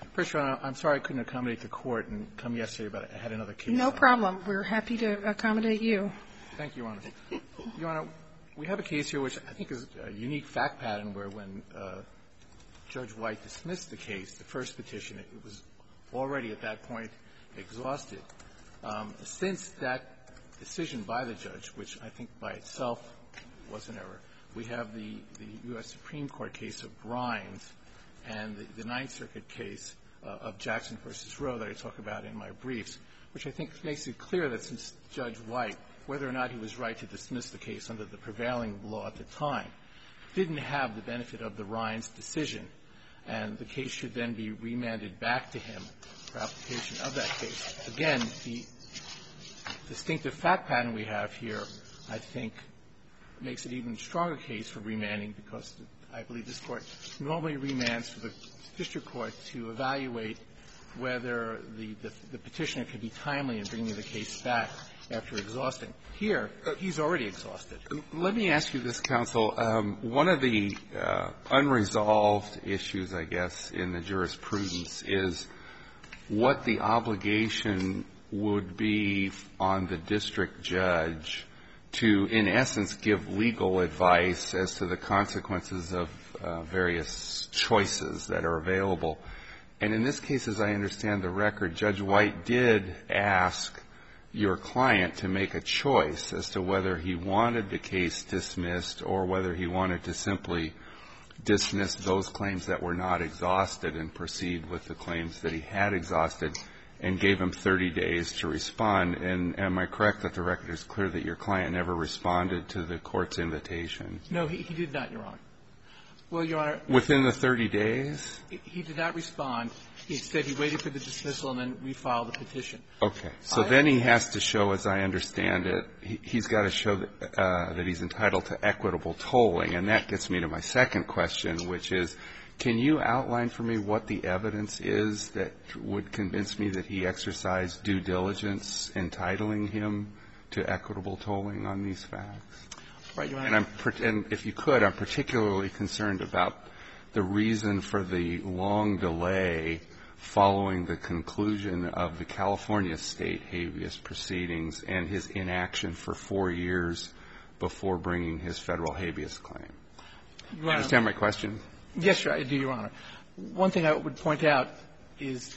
First, Your Honor, I'm sorry I couldn't accommodate the Court and come yesterday, but I had another case. No problem. We're happy to accommodate you. Thank you, Your Honor. Your Honor, we have a case here which I think is a unique fact pattern where when Judge White dismissed the case, the first petition, it was already at that point exhausted. Since that decision by the judge, which I think by itself was an error, we have the U.S. Supreme Court case of Brines and the Ninth Circuit case of Jackson v. Roe that I talk about in my briefs, which I think makes it clear that since Judge White, whether or not he was right to dismiss the case under the prevailing law at the time, didn't have the benefit of the Rines decision, and the case should then be remanded back to him for application of that case. Again, the distinctive fact pattern we have here, I think, makes it even stronger case for remanding because I believe this Court normally remands for the district court to evaluate whether the petitioner can be timely in bringing the case back after exhausting. Here, he's already exhausted. Let me ask you this, counsel. One of the unresolved issues, I guess, in the jurisprudence is what the obligation would be on the district judge to, in essence, give legal advice as to the consequences of various choices that are available. And in this case, as I understand the record, Judge White did ask your client to make a choice as to whether he wanted the case dismissed or whether he wanted to simply dismiss those claims that were not exhausted and proceed with the claims that he had exhausted, and gave him 30 days to respond. And am I correct that the record is clear that your client never responded to the Court's invitation? No, he did not, Your Honor. Well, Your Honor. Within the 30 days? He did not respond. He said he waited for the dismissal and then refiled the petition. Okay. So then he has to show, as I understand it, he's got to show that he's entitled to equitable tolling. And that gets me to my second question, which is, can you outline for me what the evidence is that would convince me that he exercised due diligence entitling him to equitable tolling on these facts? Right, Your Honor. And if you could, I'm particularly concerned about the reason for the long delay following the conclusion of the California State habeas proceedings and his inaction for 4 years before bringing his Federal habeas claim. Do you understand my question? Yes, I do, Your Honor. One thing I would point out is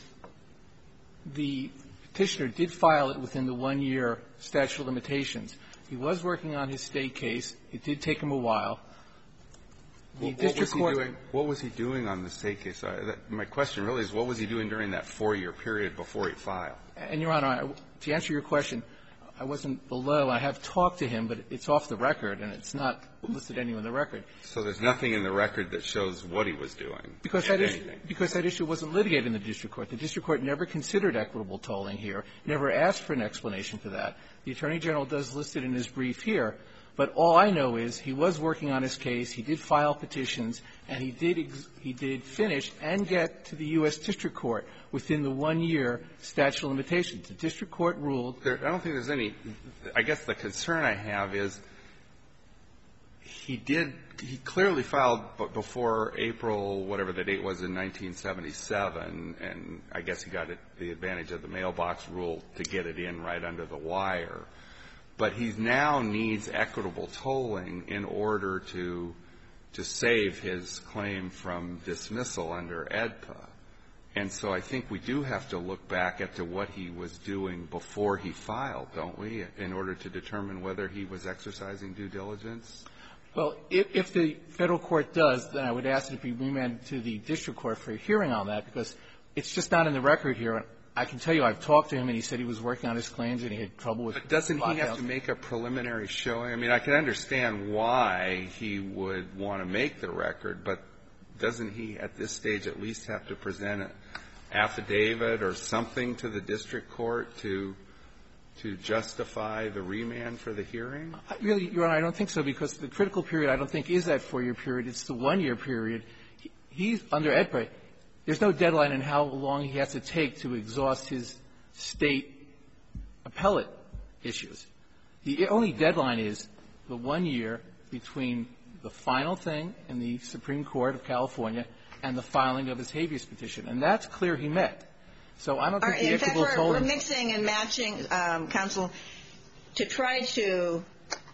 the petitioner did file it within the 1-year statute of limitations. He was working on his State case. It did take him a while. The district court What was he doing on the State case? My question really is, what was he doing during that 4-year period before he filed? And, Your Honor, to answer your question, I wasn't below. I have talked to him, but it's off the record, and it's not listed anywhere in the record. So there's nothing in the record that shows what he was doing? Because that issue wasn't litigated in the district court. The district court never considered equitable tolling here, never asked for an explanation for that. The Attorney General does list it in his brief here, but all I know is he was working on his case, he did file petitions, and he did finish and get to the U.S. District Court within the 1-year statute of limitations. The district court ruled. I don't think there's any – I guess the concern I have is he clearly filed before April, whatever the date was, in 1977, and I guess he got the advantage of the mailbox rule to get it in right under the wire. But he now needs equitable tolling in order to save his claim from dismissal under AEDPA. And so I think we do have to look back at to what he was doing before he filed, don't we, in order to determine whether he was exercising due diligence? Well, if the Federal court does, then I would ask it to be remanded to the district court for a hearing on that, because it's just not in the record here. I can tell you I've talked to him, and he said he was working on his claims and he had trouble with. But doesn't he have to make a preliminary showing? I mean, I can understand why he would want to make the record, but doesn't he at this stage at least have to present an affidavit or something to the district court to justify the remand for the hearing? Really, Your Honor, I don't think so, because the critical period I don't think is that 4-year period. It's the 1-year period. He's under AEDPA. There's no deadline in how long he has to take to exhaust his State appellate issues. The only deadline is the 1 year between the final thing in the Supreme Court of California and the filing of his habeas petition. And that's clear he met. So I don't think the In fact, equitable tolling. we're mixing and matching, counsel, to try to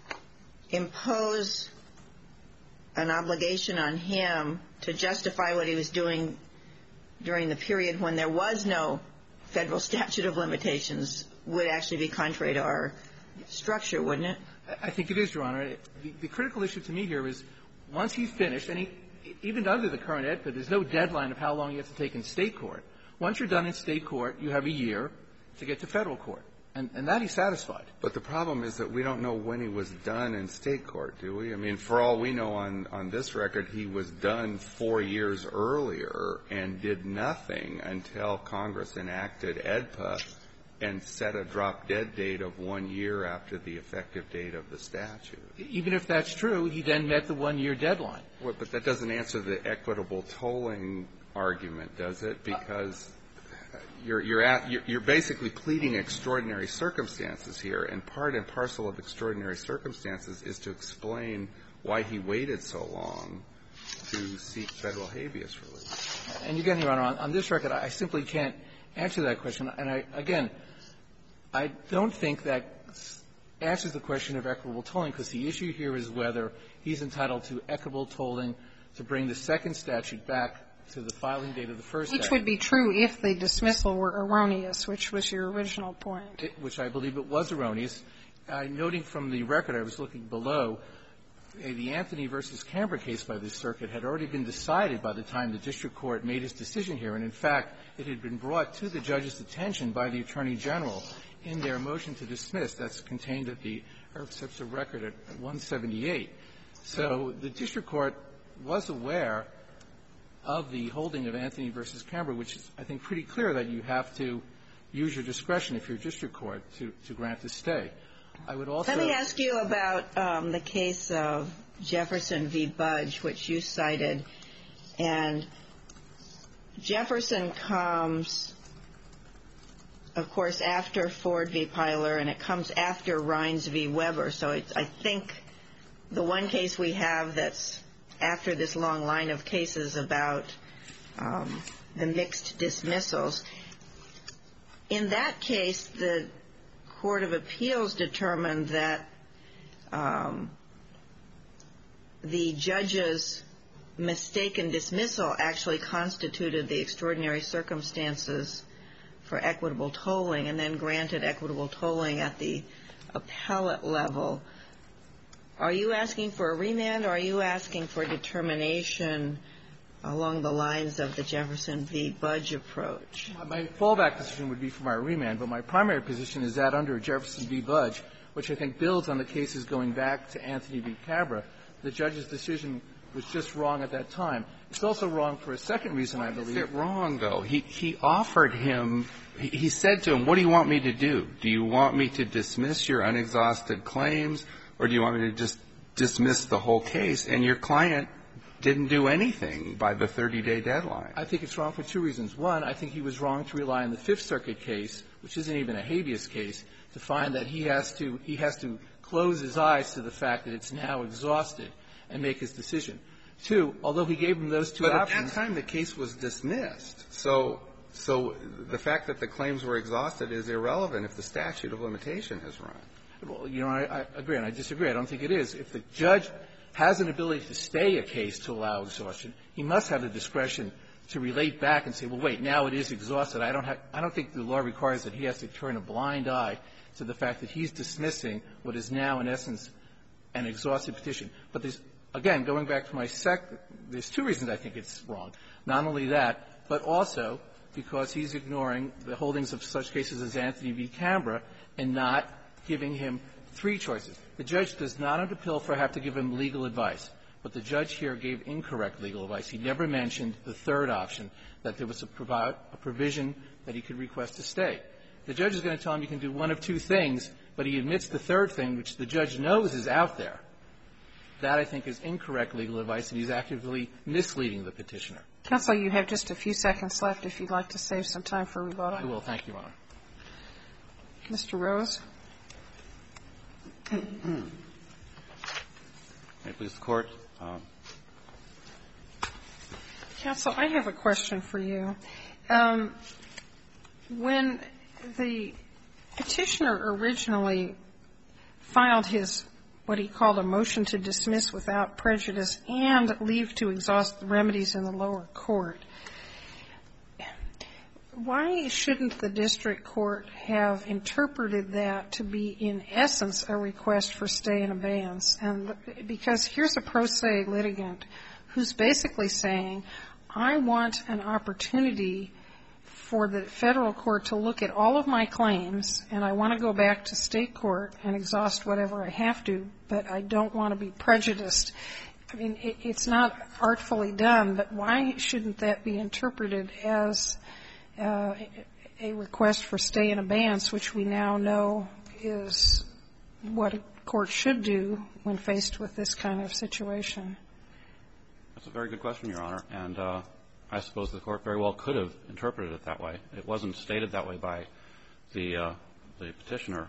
impose an obligation on him to justify what he was doing during the period when there was no federal statute of limitations would actually be contrary to our structure, wouldn't it? I think it is, Your Honor. The critical issue to me here is once he's finished, and even under the current EDPA, there's no deadline of how long you have to take in state court. Once you're done in state court, you have a year to get to federal court. And that he's satisfied. But the problem is that we don't know when he was done in state court, do we? I mean, for all we know on this record, he was done 4 years earlier and did nothing until Congress enacted EDPA and set a drop-dead date of 1 year after the effective date of the statute. Even if that's true, he then met the 1-year deadline. Well, but that doesn't answer the equitable tolling argument, does it? Because you're basically pleading extraordinary circumstances here, and part and parcel of extraordinary circumstances is to explain why he waited so long to seek federal habeas relief. And again, Your Honor, on this record, I simply can't answer that question. And I don't think that answers the question of equitable tolling, because the issue here is whether he's entitled to equitable tolling to bring the second statute back to the filing date of the first statute. Which would be true if the dismissal were erroneous, which was your original point. Which I believe it was erroneous. Noting from the record I was looking below, the Anthony v. Canberra case by this circuit had already been decided by the time the district court made its decision here. And, in fact, it had been brought to the judge's attention by the Attorney General in their motion to dismiss. That's contained at the excerpts of record at 178. So the district court was aware of the holding of Anthony v. Canberra, which is, I think, pretty clear that you have to use your discretion if you're a district court to grant a stay. I would also — Let me ask you about the case of Jefferson v. Budge, which you cited. And Jefferson comes, of course, after Ford v. Pyler, and it comes after Rines v. Weber. So I think the one case we have that's after this long line of cases about the mixed dismissals, in that case, the Court of Appeals determined that the judge's mistaken dismissal actually constituted the extraordinary circumstances for equitable tolling, and then granted equitable tolling at the appellate level. Are you asking for a remand, or are you asking for determination along the lines of the Jefferson v. Budge approach? My fallback position would be for my remand, but my primary position is that under Jefferson v. Budge, which I think builds on the cases going back to Anthony v. Canberra, the judge's decision was just wrong at that time. It's also wrong for a second reason, I believe. Why is it wrong, though? He offered him — he said to him, what do you want me to do? Do you want me to dismiss your unexhausted claims, or do you want me to just dismiss the whole case? And your client didn't do anything by the 30-day deadline. I think it's wrong for two reasons. One, I think he was wrong to rely on the Fifth Circuit case, which isn't even a habeas case, to find that he has to close his eyes to the fact that it's now exhausted and make his decision. Two, although he gave him those two options — But at that time, the case was dismissed. So the fact that the claims were exhausted is irrelevant if the statute of limitation has run. Well, you know, I agree, and I disagree. I don't think it is. If the judge has an ability to stay a case to allow exhaustion, he must have the discretion to relate back and say, well, wait, now it is exhausted. I don't think the law requires that he has to turn a blind eye to the fact that he's dismissing what is now, in essence, an exhausted petition. But there's, again, going back to my there's two reasons I think it's wrong. Not only that, but also because he's ignoring the holdings of such cases as Anthony v. Canberra and not giving him three choices. The judge does not under Pilfer have to give him legal advice, but the judge here gave incorrect legal advice. He never mentioned the third option, that there was a provision that he could request to stay. The judge is going to tell him you can do one of two things, but he admits the third thing, which the judge knows is out there. That, I think, is incorrect legal advice, and he's actively misleading the petitioner. Counsel, you have just a few seconds left if you'd like to save some time for rebuttal. I will. Thank you, Your Honor. Mr. Rose. May it please the Court. Counsel, I have a question for you. When the petitioner originally filed his, what he called a motion to dismiss without prejudice and leave to exhaust the remedies in the lower court, why shouldn't the district court have interpreted that to be, in essence, a request for stay in abeyance? And because here's a pro se litigant who's basically saying, I want an opportunity for the federal court to look at all of my claims, and I want to go back to state court and exhaust whatever I have to, but I don't want to be prejudiced. I mean, it's not artfully done, but why shouldn't that be interpreted as a request for stay in abeyance, which we now know is what a court should do when faced with this kind of situation? That's a very good question, Your Honor, and I suppose the court very well could have interpreted it that way. It wasn't stated that way by the petitioner.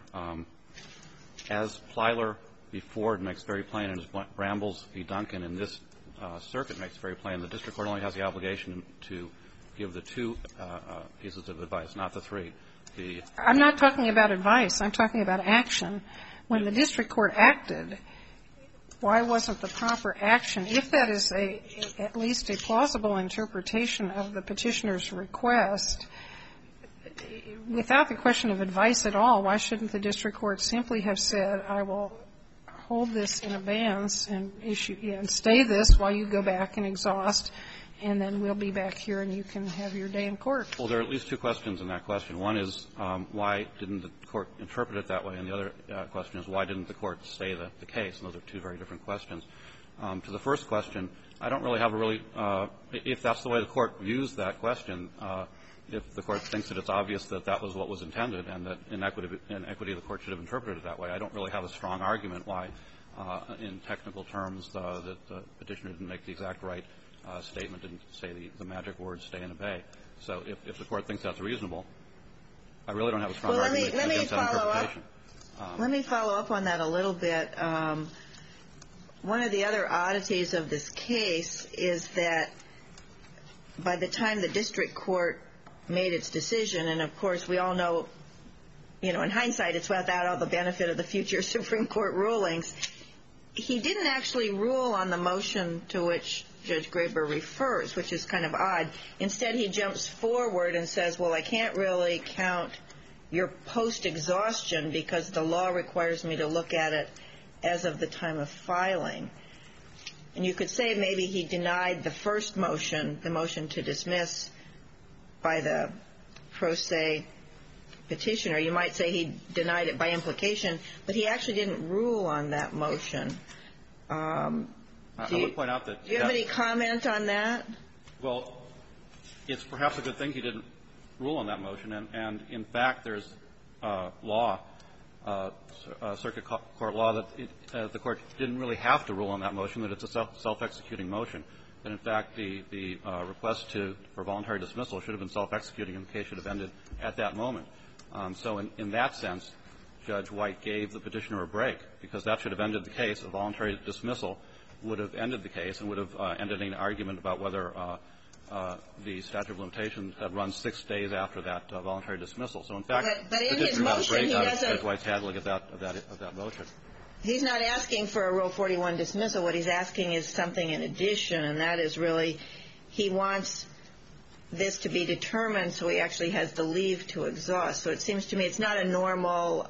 As Plyler v. Ford makes very plain, and as Brambles v. Duncan in this circuit makes very plain, the district court only has the obligation to give the two pieces of advice, not the three. I'm not talking about advice. I'm talking about action. When the district court acted, why wasn't the proper action, if that is at least a plausible interpretation of the petitioner's request, without the question of advice at all, why shouldn't the district court simply have said, I will hold this in abeyance and stay this while you go back and exhaust, and then we'll be back here and you can have your day in court? Well, there are at least two questions in that question. One is, why didn't the court interpret it that way? And the other question is, why didn't the court stay the case? And those are two very different questions. To the first question, I don't really have a really if that's the way the court views that question, if the court thinks that it's obvious that that was what was intended and that in equity the court should have interpreted it that way, I don't really have a strong argument why, in technical terms, the petitioner didn't make the exact right statement, didn't say the magic words, stay and obey. So if the court thinks that's reasonable, I really don't have a strong argument against that interpretation. Let me follow up on that a little bit. One of the other oddities of this case is that by the time the district court made its decision, and of course we all know, in hindsight it's without all the benefit of the future Supreme Court rulings, he didn't actually rule on the motion to which Judge Graber refers, which is kind of odd. Instead, he jumps forward and says, well, I can't really count your post-exhaustion because the law requires me to look at it as of the time of filing. And you could say maybe he denied the first motion, the motion to dismiss by the pro se petitioner. You might say he denied it by implication, but he actually didn't rule on that motion. I would point out that... Do you have any comment on that? Well, it's perhaps a good thing he didn't rule on that motion. And in fact, there's law, circuit court law, that the court didn't really have to rule on that motion, that it's a self-executing motion. And in fact, the request for voluntary dismissal should have been self-executing and the case should have ended at that moment. So in that sense, Judge White gave the petitioner a break because that should have ended the case. A voluntary dismissal would have ended the case and would have ended an argument about whether the statute of limitations had run 6 days after that voluntary dismissal. So in fact, but in the his petitioner got a motion, break he out of doesn't... Judge White's handling of that motion. He's not asking for a Rule 41 dismissal. What he's asking is something in addition, and that is really he wants this to be determined so he actually has the leave to exhaust. So it seems to me it's not a normal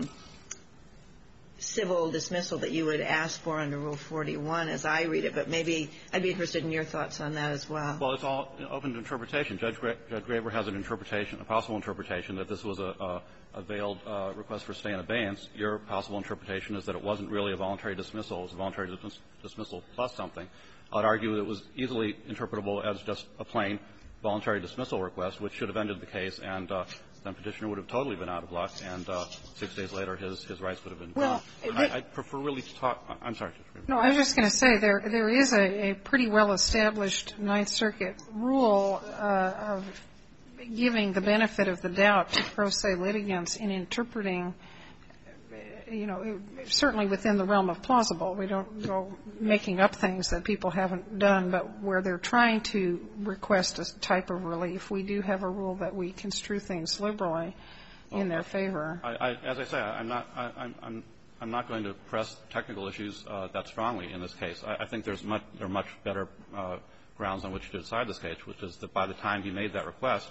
civil dismissal that you would ask for under Rule 41 as I read it, but maybe I'd be interested in your thoughts on that as well. Well, it's all open to interpretation. Judge Graber has an interpretation, a possible interpretation that this was a veiled request for stay in abeyance. Your possible interpretation is that it wasn't really a voluntary dismissal. It was a voluntary dismissal plus something. I'd argue that it was easily interpretable as just a plain voluntary dismissal request, which should have ended the case, and then petitioner would have totally been out of luck, and 6 days later his rights would have been gone. I'd prefer really to talk – I'm sorry. No, I was just going to say there is a pretty well-established Ninth Circuit rule of giving the benefit of the doubt to pro se litigants in interpreting you know, certainly within the realm of plausible. We don't go making up things that people haven't done, but where they're trying to request a type of relief, we do have a rule that we construe things liberally in their favor. As I say, I'm not going to press technical issues that strongly in this case. I think there are much better grounds on which to decide this case, which is that by the time he made that request,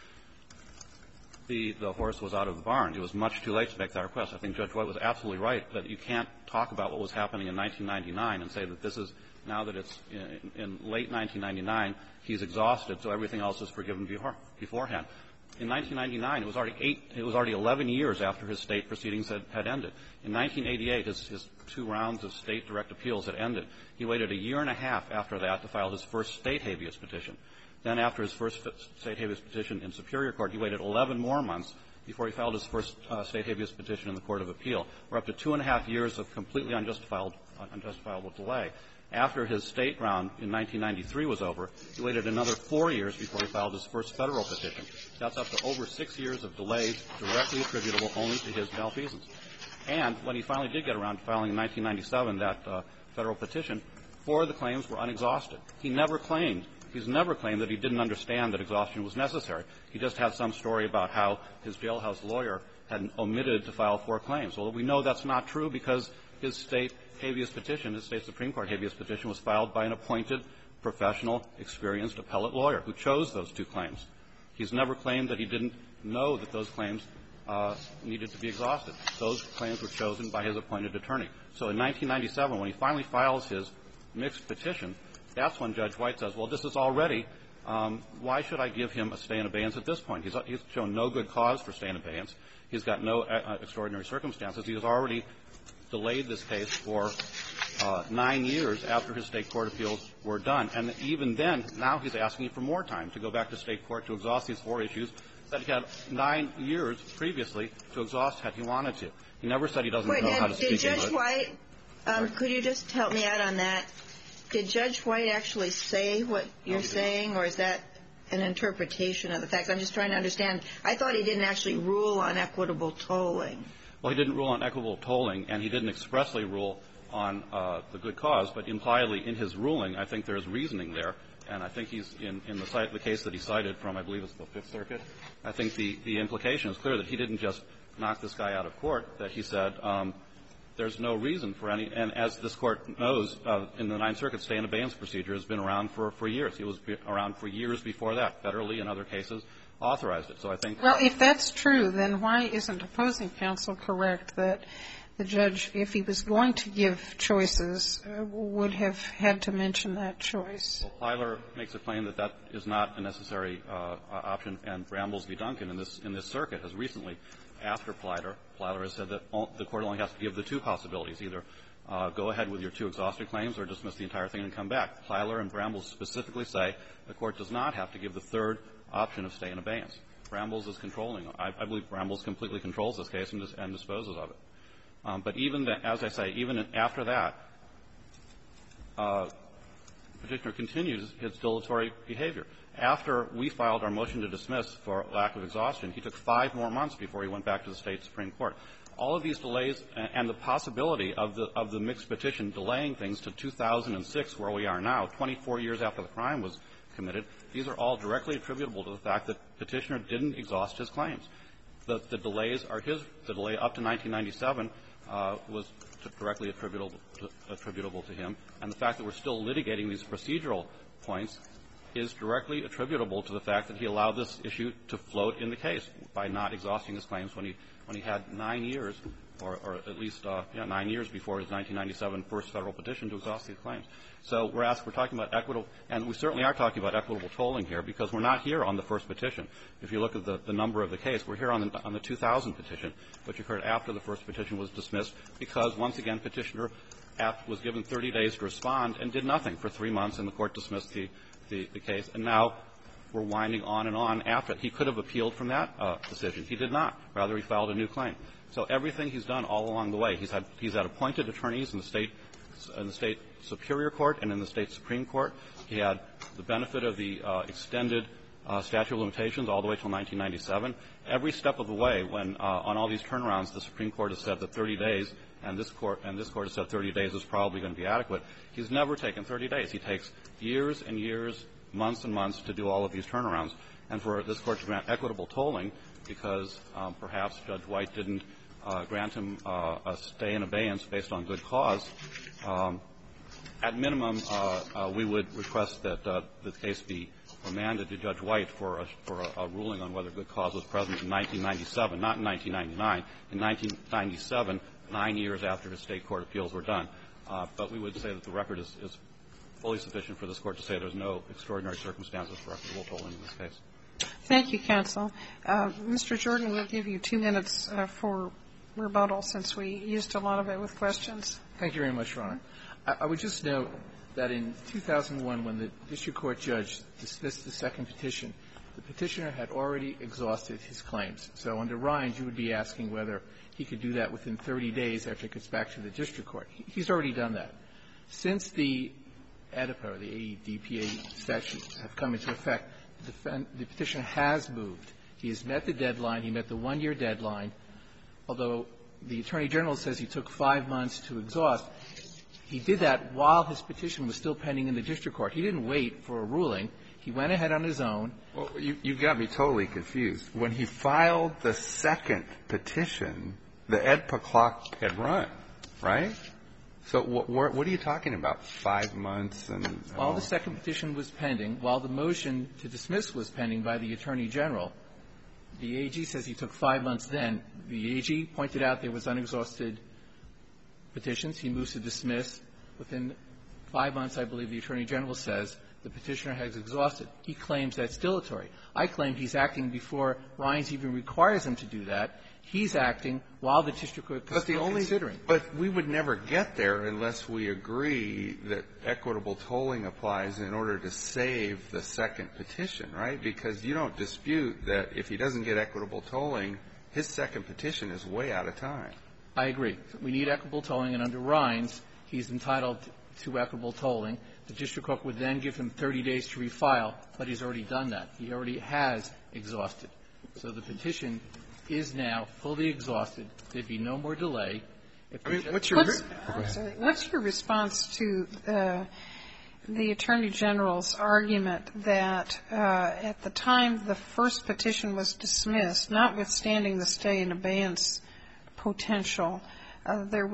the horse was out of the barn. It was much too late to make that request. I think Judge White was absolutely right that you can't talk about what was happening in 1999 and say that this is, now that it's in late 1999, he's exhausted, so everything else is forgiven beforehand. In 1999, it was already 11 years after his state proceedings had ended. In 1988, his 2 rounds of state direct appeals had ended. He waited a year and a half after that to file his first state habeas petition. Then after his first state habeas petition in Superior Court, he waited 11 more months before he filed his first state habeas petition in the Court of Appeal. We're up to 2.5 years of completely unjustifiable delay. After his state round in 1993 was over, he waited another 4 years before he filed his first federal petition. That's up to over 6 years of delays directly attributable only to his malfeasance. And when he finally did get around to filing in 1997 that federal petition, 4 of the claims were unexhausted. He's never claimed that he didn't understand that exhaustion was necessary. He just had some story about how his jailhouse lawyer had omitted to file 4 claims. Well, we know that's not true because his state habeas petition, his state Supreme Court habeas petition, was filed by an appointed, professional, experienced appellate lawyer who chose those 2 claims. He's never claimed that he didn't know that those claims needed to be exhausted. Those claims were chosen by his appointed attorney. So in 1997, when he finally files his mixed petition, that's when Judge White says, well, this is already, why should I give him a stay in abeyance at this point? He's shown no good cause for stay in abeyance. He's got no extraordinary circumstances. He has already delayed this case for 9 years after his state court appeals were done. And even then, now he's asking for more time to go back to state court to exhaust these 4 issues that he had 9 years previously to exhaust had he wanted to. He never said he doesn't know how to speak English. Did Judge White, could you just help me out on that? Did Judge White actually say what you're saying, or is that an interpretation of the facts? I'm just trying to understand. I thought he didn't actually rule on equitable tolling. Well, he didn't rule on equitable tolling, and he didn't expressly rule on the good cause, but impliedly in his ruling, I think there's reasoning there. And I think he's in the case that he cited from, I believe it's the Fifth Circuit. I think the implication is clear that he didn't just knock this guy out of court, that he said there's no reason for any. And as this Court knows, in the Ninth Circuit, stay in abeyance procedure has been around for years. He was around for years before that. Federally, in other cases, authorized it. So I think. Well, if that's true, then why isn't opposing counsel correct that the judge, if he was going to give choices, would have had to mention that choice? Well, Plyler makes a claim that that is not a necessary option, and Brambles v. Duncan in this circuit has recently, after Plyler has said that the Court only has to give the 2 possibilities, either go ahead with your 2 exhausted claims or dismiss the entire thing and come back. Plyler and Brambles specifically say the Court does not have to give the 3rd option of stay in abeyance. Brambles is controlling. I believe Brambles completely controls this case and disposes of it. But even as I say, even after that, Petitioner continues his dilatory behavior. After we filed our motion to dismiss for lack of exhaustion, he took 5 more months before he went back to the State Supreme Court. All of these delays and the possibility of the mixed petition delaying things to 2006, where we are now, 24 years after the crime was committed, these are all directly attributable to the fact that Petitioner didn't exhaust his claims. The delays are his. The delay up to 1997 was directly attributable to him. And the fact that we're still litigating these procedural points is directly attributable to the fact that he allowed this issue to float in the case by not exhausting his claims when he had 9 years, or at least 9 years before his 1997 first Federal petition to exhaust these claims. So we're talking about equitable, and we certainly are talking about equitable tolling here, because we're not here on the first petition. If you look at the number of the case, we're here on the 2000 petition, which occurred after the first petition was dismissed, because once again Petitioner was given 30 days to respond and did nothing for 3 months, and the Court dismissed the case. And now we're winding on and on after it. He could have appealed from that decision. He did not. Rather, he filed a new claim. So everything he's done all along the way, he's had appointed attorneys in the State Superior Court and in the State Supreme Court. He had the benefit of the extended statute of limitations all the way till 1997. Every step of the way, when on all these turnarounds, the Supreme Court has said that 30 days, and this Court has said 30 days is probably going to be adequate. He's never taken 30 days. He takes years and years, months and months to do all of these turnarounds. And for this Court to grant equitable tolling because perhaps Judge White didn't grant him a stay in abeyance based on good cause, at minimum, we would request that the case be remanded to Judge White for a ruling on whether good cause was present in 1997, not in 1999. In 1997, 9 years after his state court appeals were done. But we would say that the record is fully sufficient for this Court to say there's no extraordinary circumstances for equitable tolling in this case. Thank you, counsel. Mr. Jordan, we'll give you 2 minutes for rebuttal since we used a lot of it with questions. Thank you very much, Your Honor. I would just note that in 2001, when the district court judge dismissed the second petition, the petitioner had already exhausted his claims. So under Rhines, you would be asking whether he could do that within 30 days after it gets back to the district court. He's already done that. Since the AEDPA, or the AEDPA statutes have come into effect, the petitioner has moved. He has met the deadline. He met the 1-year deadline. Although the Attorney General says he took 5 months to exhaust, he did that while his petition was still pending in the district court. He didn't wait for a ruling. He went ahead on his own. Well, you've got me totally confused. When he filed the second petition, the AEDPA clock had run, right? So what are you talking about, 5 months and While the second petition was pending, while the motion to dismiss was pending by the Attorney General, the AG says he took 5 months then. The AG pointed out there was unexhausted petitions. He moves to dismiss. Within 5 months, I believe the Attorney General says the petitioner has exhausted. He claims that's dilatory. I claim he's acting before Rhines even requires him to do that. He's acting while the district court is still considering. But we would never get there unless we agree that equitable tolling applies in order to save the second petition, right? Because you don't dispute that if he doesn't get equitable tolling, his second petition is way out of time. I agree. We need equitable tolling, and under Rhines, he's entitled to equitable tolling. The district court would then give him 30 days to refile, but he's already done that. He already has exhausted. So the petition is now fully exhausted. There'd be no more delay. I mean, what's your response to the Attorney General's argument that at the time the first petition was dismissed, notwithstanding the stay in abeyance potential, there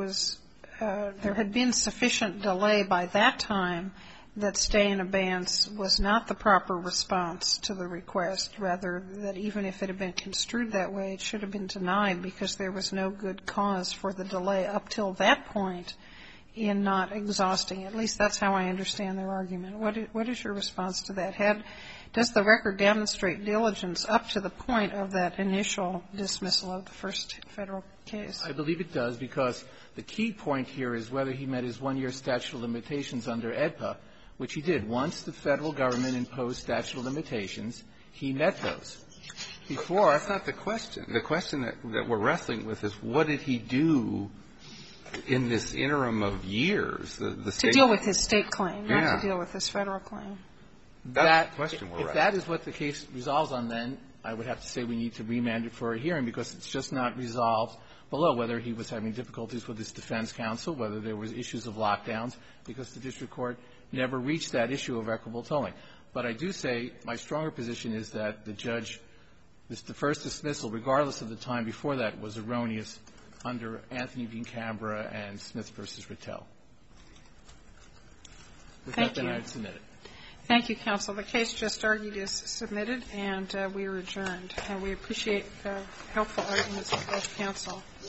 had been sufficient delay by that time that stay in abeyance was not the proper response to the request, rather that even if it had been construed that way, it should have been denied because there was no good cause for the delay up till that point in not exhausting. At least that's how I understand their argument. What is your response to that? Does the record demonstrate diligence up to the point of that initial dismissal of the first Federal case? I believe it does, because the key point here is whether he met his 1-year statute of limitations under AEDPA, which he did. Once the Federal Government imposed statute of limitations, he met those. Before — That's not the question. The question that we're wrestling with is what did he do in this interim of years? The State — To deal with his State claim, Yeah. not to deal with his Federal claim. That's the question we're If that is what the case resolves on, then I would have to say we need to remand it for a hearing, because it's just not resolved below, whether he was having difficulties with his defense counsel, whether there was issues of lockdowns, because the district court never reached that issue of equitable tolling. But I do say my stronger position is that the judge, the first dismissal, regardless of the time before that, was erroneous under Anthony v. Canberra and Smith v. Rattel. With that, then, I would submit it. Thank you, counsel. The case just argued is submitted, and we are adjourned. And we appreciate helpful arguments of both counsel.